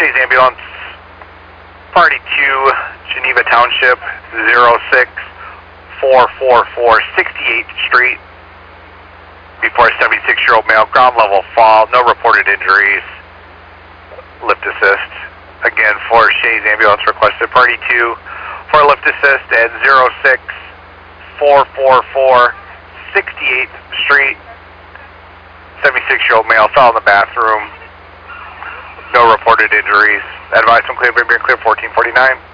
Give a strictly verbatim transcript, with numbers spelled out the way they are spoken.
Shays Ambulance, Party two, Geneva Township, zero six four four four, sixty-eighth Street. Before a seventy-six-year-old male, ground level fall, no reported injuries. Lift assist. Again, for Shays Ambulance requested, Party two for lift assist at zero six four four four, sixty-eighth Street. seventy-six-year-old male fell in the bathroom. No reported injuries. Advice from clear, clear fourteen forty-nine.